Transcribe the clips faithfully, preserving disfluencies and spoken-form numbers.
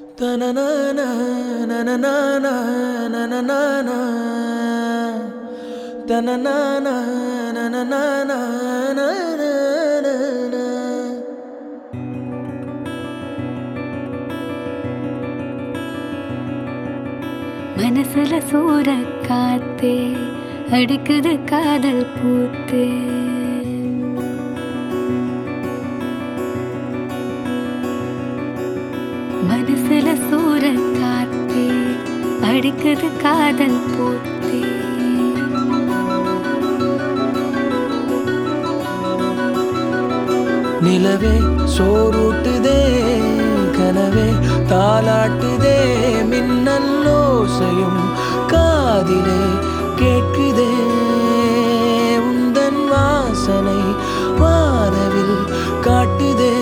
தனனானா நனனானா நனனானா தனனானா நனனானா நனனானா மனசுல சூற காத்தே அடிக்குது காதல் பூத்தே மனசுல சூற காத்தே அடிக்குது காதல் பூத்தே நிலவே சோறுட்டுதே கனவே தாலாட்டுதே மின்னல்லோசையும் காதிலே கேட்குதே உந்தன் வாசனை வானவில் காட்டுதே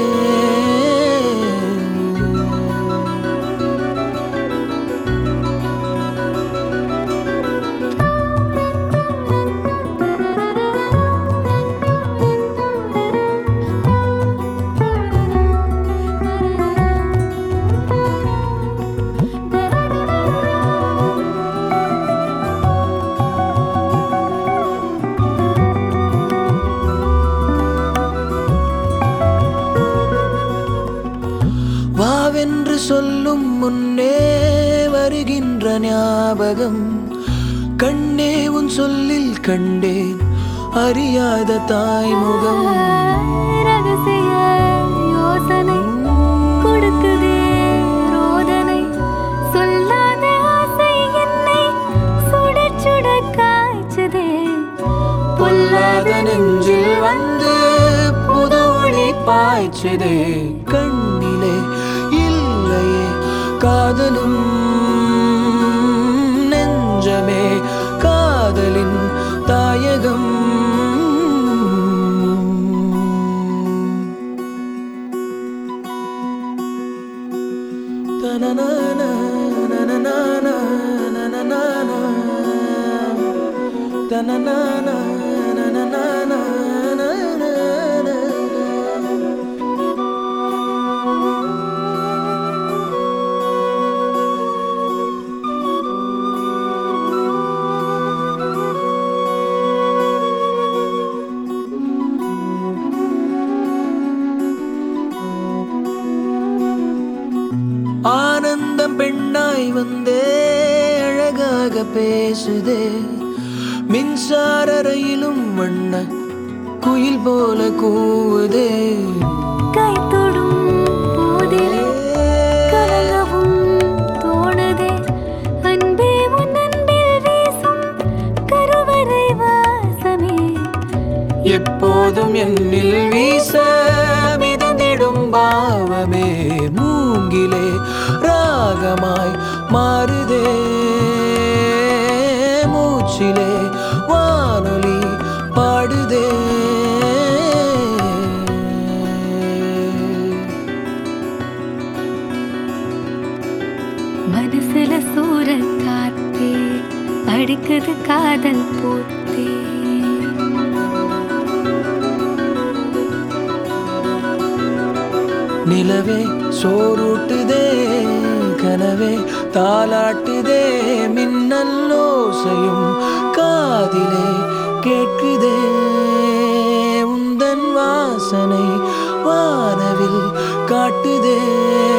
வாவென்று சொல்லும் முன்னே வருகின்ற ஞாபகம் கண்ணே உன் சொல்லில் கண்டேன் அறியாத தாய்முகம் ரகசிய யோசனை கொடுக்குதே ரோதனை சொல்லாத ஆசை என்னை சுட சுட காய்ச்சதே பொல்லாத நெஞ்சில் வந்து புது ஒளி பாய்ச்சதே கண்ணிலே இல்லையே காதலும் நெஞ்சமே காதலின் தாயகம் தனனானா நனனானா நனனானா தனனானா நனனானா நனனானா ஆனந்தம் பெண்ணாய் வந்தே அழகாக பேசுதே மின்சார ரயிலும் வண்ண குயில் போல கூவுதே கை தொடும் போதிலே கலங்கவும் தோணுதே அன்பே உன் அன்பில் வீசும் கருவறை வாசமே எப்போதும் என்னில் வீச மிதந்திடும் பாவமே மூங்கிலே ராகமாய் மாறுதே மூச்சிலே வானொலி பாடுதே மனசுல சூற காத்தே அடிக்குது காதல் பூத்தே நிலவே சோறுட்டுதே கனவே தாலாட்டுதே மின்னல்லோசையும் காதிலே கேட்குதே உந்தன் வாசனை வானவில் காட்டுதே